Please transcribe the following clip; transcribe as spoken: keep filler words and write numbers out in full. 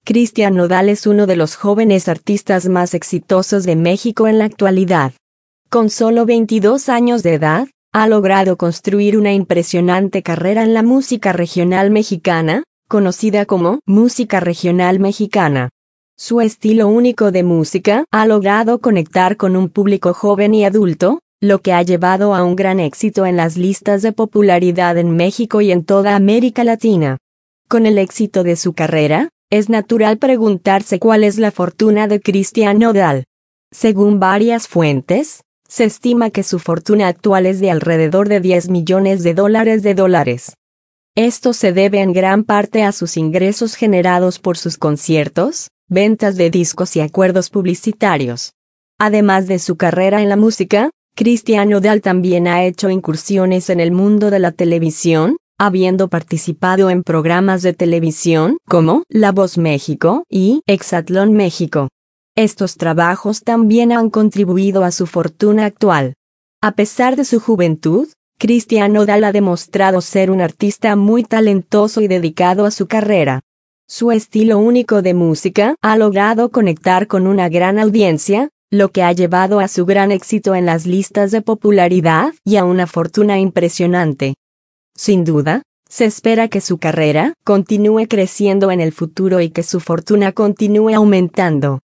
Cristian Nodal es uno de los jóvenes artistas más exitosos de México en la actualidad. Con solo veintidós años de edad, ha logrado construir una impresionante carrera en la música regional mexicana, conocida como música regional mexicana. Su estilo único de música ha logrado conectar con un público joven y adulto, lo que ha llevado a un gran éxito en las listas de popularidad en México y en toda América Latina. Con el éxito de su carrera, es natural preguntarse cuál es la fortuna de Cristian Nodal. Según varias fuentes, se estima que su fortuna actual es de alrededor de diez millones de dólares de dólares. Esto se debe en gran parte a sus ingresos generados por sus conciertos, ventas de discos y acuerdos publicitarios. Además de su carrera en la música, Cristian Nodal también ha hecho incursiones en el mundo de la televisión, habiendo participado en programas de televisión como La Voz México y Exatlón México. Estos trabajos también han contribuido a su fortuna actual. A pesar de su juventud, Cristian Nodal ha demostrado ser un artista muy talentoso y dedicado a su carrera. Su estilo único de música ha logrado conectar con una gran audiencia, lo que ha llevado a su gran éxito en las listas de popularidad y a una fortuna impresionante. Sin duda, se espera que su carrera continúe creciendo en el futuro y que su fortuna continúe aumentando.